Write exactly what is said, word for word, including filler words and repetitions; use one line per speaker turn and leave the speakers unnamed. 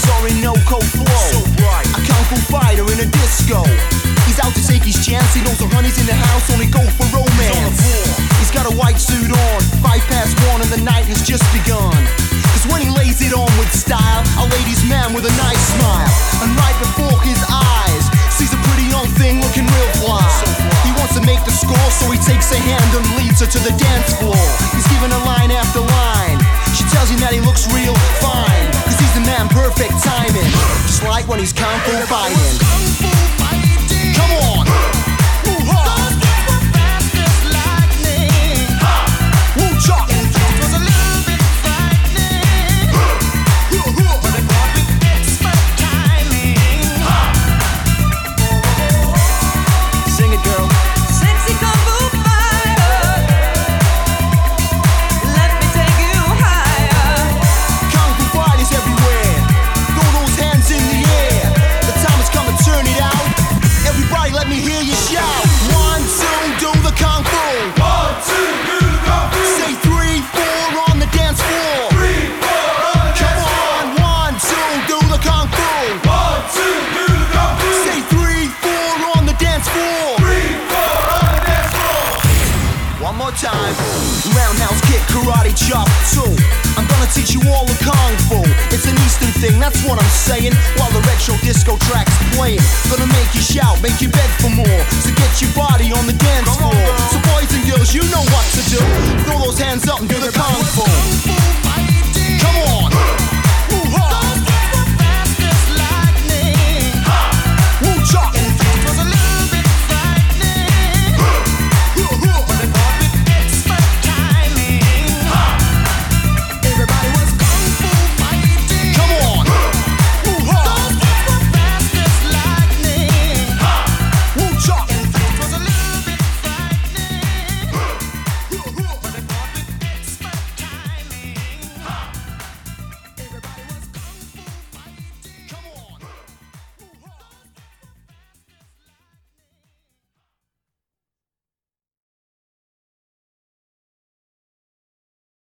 moves are in no code flow. So bright. A kung fu fighter in a disco. He's out to take his chance. He knows the honey's in the house, only go for romance. He's got a white suit on, five past one, and the night has just begun. Cause when he lays it on with style, a ladies' man with a nice smile. And right before his eyes, sees a pretty young thing looking real fly. He wants to make the score, so he takes her hand and leads her to the dance floor. He's giving her line after line. She tells him that he looks real fine, cause he's the man, perfect timing. Just like when he's kung fu fighting. Come on! Those kids were fast as lightning. Woo-cha! It was a little bit frightening, but they brought with expert timing. Sing it, girl.
Sexy kung fu fighter, let me take you higher.
Kung fu fighters everywhere. Throw those hands in the air. The time has come to turn it out. Everybody let me hear you shout. One, two, do the kung fu.
One, two, do the kung fu.
Say three, four on the dance floor.
Three, four on the
Come
dance floor.
on, one, two, do the kung fu.
One, two, do the kung fu.
Say three, four on the dance floor.
Three, four on the dance floor.
One more time. Roundhouse kick, karate chop, two. I'm gonna teach you all the kung fu. It's an Eastern thing, that's what I'm saying. While the retro disco track's playing, gonna make you shout, make you beg for more. So get your body on the dance floor. So boys and girls, you know what to do. Throw those hands up and do the kung fu. Come on.